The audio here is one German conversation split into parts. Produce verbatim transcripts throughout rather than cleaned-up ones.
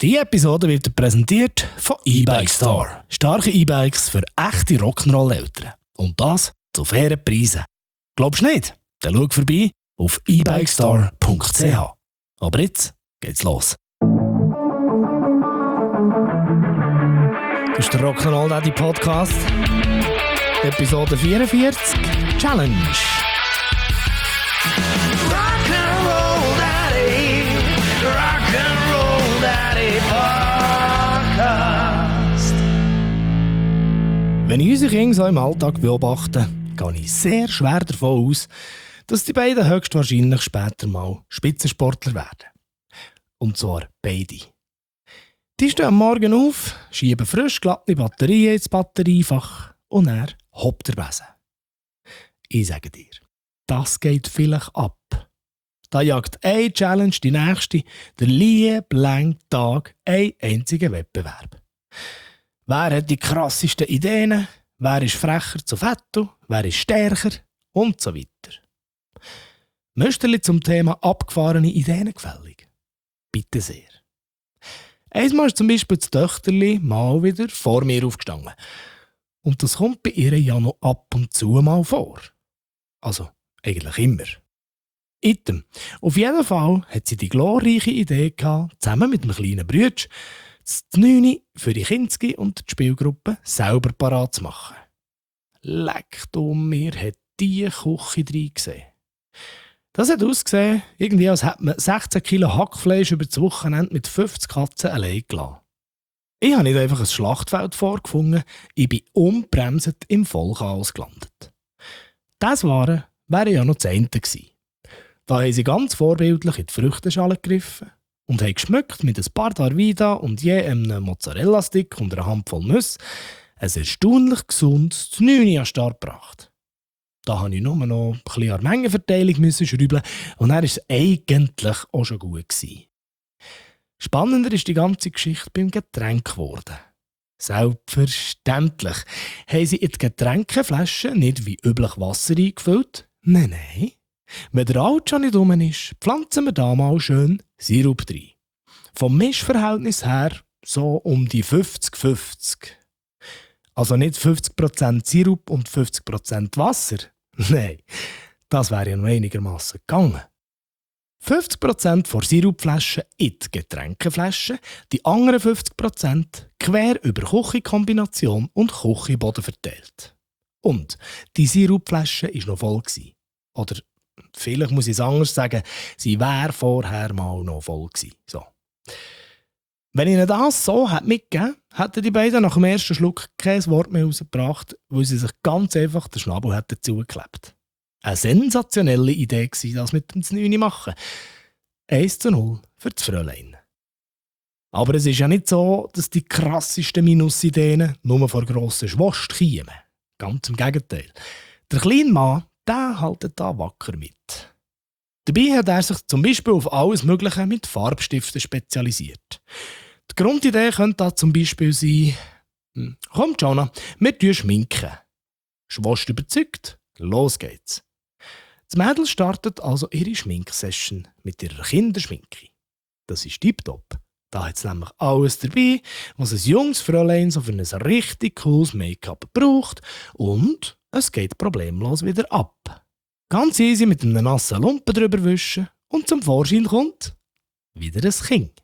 Diese Episode wird präsentiert von E-Bike Store. Starke E-Bikes für echte Rock'n'Roll-Eltern. Und das zu fairen Preisen. Glaubst du nicht? Dann schau vorbei auf e bike store punkt c h. Aber jetzt geht's los. Das ist der Rock'n'Roll Daddy Podcast. Episode vierundvierzig. Challenge. Rock'n'Roll Daddy, Rock'n'Roll Daddy Podcast. Wenn ich unsere Kinder so im Alltag beobachte, gehe ich sehr schwer davon aus, dass die beiden höchstwahrscheinlich später mal Spitzensportler werden. Und zwar beide. Die stehen am Morgen auf, schieben frisch glatte Batterien ins Batteriefach und er hoppt der Besen. Ich sage dir, das geht vielleicht ab. Da jagt eine Challenge die nächste, der lieblange Tag ein einziger Wettbewerb. Wer hat die krassesten Ideen? Wer ist frecher zu Vettel? Wer ist stärker? Und so weiter. Müsterli zum Thema abgefahrene Ideen gefällig? Bitte sehr. Einmal ist zum Beispiel das Töchterli mal wieder vor mir aufgestanden. Und das kommt bei ihr ja noch ab und zu mal vor. Also, eigentlich immer. Item. Auf jeden Fall hat sie die glorreiche Idee gehabt, zusammen mit einem kleinen Brütsch, das Neune für die Kinski und die Spielgruppe selber parat zu machen. Leck du mir, hat die Küche drin gesehen. Das hat ausgesehen, irgendwie als hätte man sechzehn Kilo Hackfleisch über das Wochenende mit fünfzig Katzen allein gelassen. Ich habe nicht einfach ein Schlachtfeld vorgefunden, ich bin unbremset im Vollchaos gelandet. Das waren, wäre ja noch das eine gewesen. Da haben sie ganz vorbildlich in die Früchtenschale gegriffen und haben geschmückt mit ein paar Darvida und je einem Mozzarella-Stick und einer Handvoll Nüsse ein erstaunlich gesundes Znüni an den Start gebracht. Da musste ich nur noch ein bisschen an der Mengenverteilung schrauben und dann war es eigentlich auch schon gut gewesen. Spannender ist die ganze Geschichte beim Getränk geworden. Selbstverständlich haben sie in die Getränkeflasche nicht wie üblich Wasser eingefüllt. Nein, nein. Wenn der Alt schon nicht rum ist, pflanzen wir da mal schön Sirup rein. Vom Mischverhältnis her so um die fünfzig fünfzig. Also nicht fünfzig Prozent Sirup und fünfzig Prozent Wasser. Nein, das wäre ja noch einigermaßen gegangen. fünfzig Prozent von Sirupflaschen in die Getränkeflasche, die anderen fünfzig Prozent quer über Küchenkombination und Küchenboden verteilt. Und die Sirupflasche war noch voll. Oder vielleicht muss ich es anders sagen, sie wäre vorher mal noch voll gewesen. So. Wenn ich ihnen das so mitgegeben hätte, hätten die beiden nach dem ersten Schluck kein Wort mehr rausgebracht, weil sie sich ganz einfach den Schnabel hätten zugeklebt. Eine sensationelle Idee war das mit dem Znüni machen. eins zu null für das Fräulein. Aber es ist ja nicht so, dass die krassesten Minusideen nur vor grossen Schwost kämen. Ganz im Gegenteil. Der kleine Mann, der haltet da wacker mit. Dabei hat er sich zum Beispiel auf alles Mögliche mit Farbstiften spezialisiert. Die Grundidee könnte da zum Beispiel sein: hm, Komm, Jana, wir schminken. Schwost überzeugt, los geht's. Das Mädel startet also ihre Schminksession mit ihrer Kinderschminke. Das ist tipptopp. Da hat es nämlich alles dabei, was ein junges Fräulein so für ein richtig cooles Make-up braucht, und es geht problemlos wieder ab. Ganz easy mit einem nassen Lumpen drüber wischen und zum Vorschein kommt wieder ein Kind.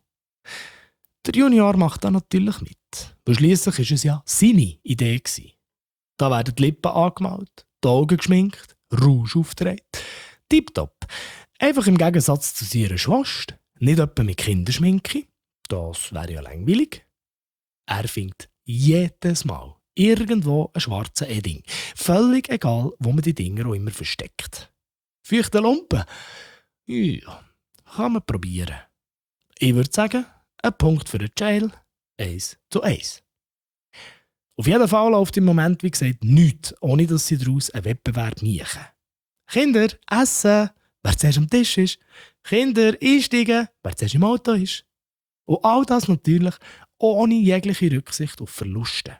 Der Junior macht da natürlich mit, weil schliesslich war es ja seine Idee gewesen. Da werden die Lippen angemalt, die Augen geschminkt, Rouge aufgetragen. Tipptopp. Einfach im Gegensatz zu ihrer Schwester, nicht etwa mit Kinderschminke, das wäre ja langweilig. Er findet jedes Mal irgendwo einen schwarzen Edding. Völlig egal, wo man die Dinger auch immer versteckt. Feuchte Lumpen? Ja, kann man probieren. Ich würde sagen, ein Punkt für den Jail, eins zu eins. Auf jeden Fall läuft im Moment, wie gesagt, nichts, ohne dass sie daraus einen Wettbewerb machen. Kinder, essen, wer zuerst am Tisch ist. Kinder, einsteigen, wer zuerst im Auto ist. Und all das natürlich ohne jegliche Rücksicht auf Verluste.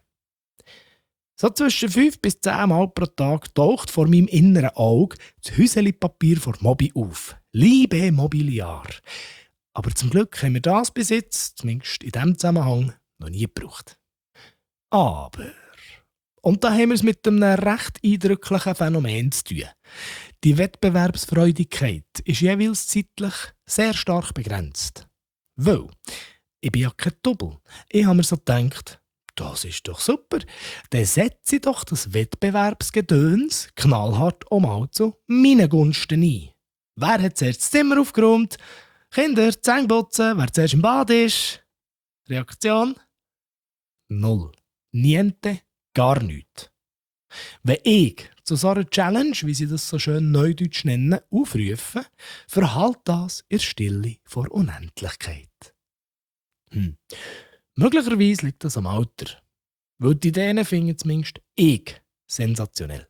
So zwischen fünf bis zehn Mal pro Tag taucht vor meinem inneren Auge das Häuseli-Papier von Mobi auf. Liebe Mobiliar. Aber zum Glück haben wir das bis jetzt, zumindest in diesem Zusammenhang, noch nie gebraucht. Aber, und da haben wir es mit einem recht eindrücklichen Phänomen zu tun. Die Wettbewerbsfreudigkeit ist jeweils zeitlich sehr stark begrenzt. Weil, ich bin ja kein Double. Ich habe mir so gedacht, das ist doch super, dann setze ich doch das Wettbewerbsgedöns knallhart auch mal zu meinen Gunsten ein. Wer hat zuerst das Zimmer aufgeräumt? Kinder, Zähne putzen, wer zuerst im Bad ist? Reaktion? Null. Niente, gar nichts. Wenn ich zu so einer Challenge, wie sie das so schön neudeutsch nennen, aufrufe, verhallt das in der Stille vor Unendlichkeit. Hm. Möglicherweise liegt das am Alter. Weil die Ideen finden zumindest ich sensationell.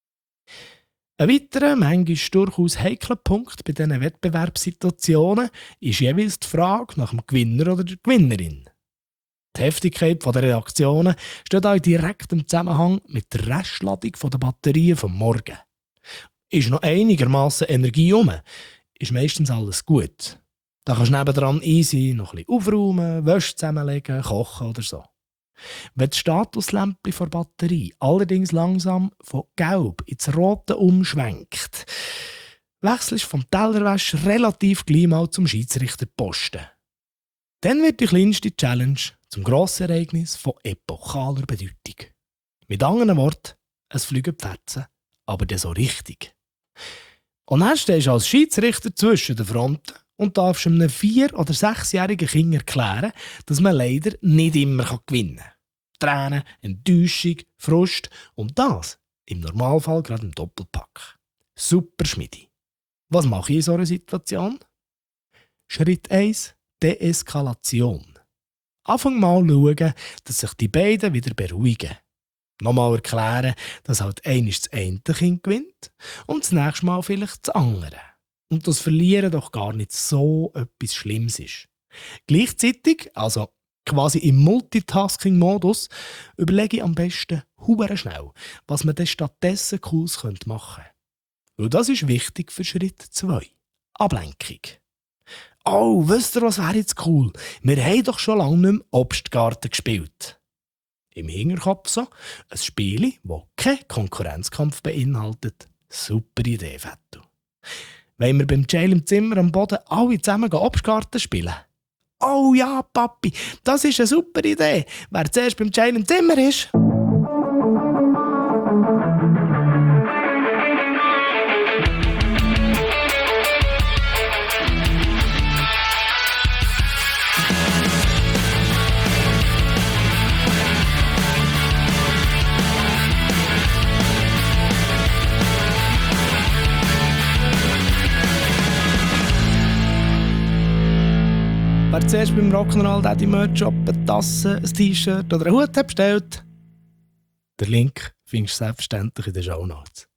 Ein weiterer, manchmal durchaus heikler Punkt bei diesen Wettbewerbssituationen ist jeweils die Frage nach dem Gewinner oder der Gewinnerin. Die Heftigkeit der Reaktionen steht auch direkt im Zusammenhang mit der Restladung der Batterien vom Morgen. Ist noch einigermaßen Energie rum, ist meistens alles gut. Da kannst du nebendran easy noch ein bisschen aufräumen, Wäsche zusammenlegen, kochen oder so. Wenn das Statuslämpchen der Batterie allerdings langsam von gelb ins rote umschwenkt, wechselst du vom Tellerwäscher relativ gleich mal zum Schiedsrichterposten. Dann wird die kleinste Challenge zum grossen Ereignis von epochaler Bedeutung. Mit anderen Worten, es fliegen die Fetzen, aber dann so richtig. Und dann stehst du als Schiedsrichter zwischen den Fronten und darfst einem vier- oder sechsjährigen Kind erklären, dass man leider nicht immer gewinnen kann. Tränen, Enttäuschung, Frust und das im Normalfall gerade im Doppelpack. Super Schmidi. Was mache ich in so einer Situation? Schritt eins. Deeskalation. Anfang mal schauen, dass sich die beiden wieder beruhigen. Nochmal erklären, dass halt eines das eine Kind gewinnt und das nächste Mal vielleicht das andere. Und das Verlieren doch gar nicht so etwas Schlimmes ist. Gleichzeitig, also quasi im Multitasking-Modus, überlege ich am besten hure schnell, was man dann stattdessen Cooles machen könnte. Weil das ist wichtig für Schritt zwei. Ablenkung. Oh, wisst ihr, was wäre jetzt cool? Wir haben doch schon lange nicht mehr Obstgarten gespielt. Im Hinterkopf so ein Spiel, das keinen Konkurrenzkampf beinhaltet. Super Idee, Vettel. Wollen wir beim Jail im Zimmer am Boden alle zusammen Obstgarten spielen? Oh ja, Papi, das ist eine super Idee. Wer zuerst beim Jail im Zimmer ist? Wer zuerst beim Rock'n'Roll Daddy Merch Shop eine Tasse, ein T-Shirt oder einen Hut hat bestellt, den Link findest du selbstverständlich in den Shownotes.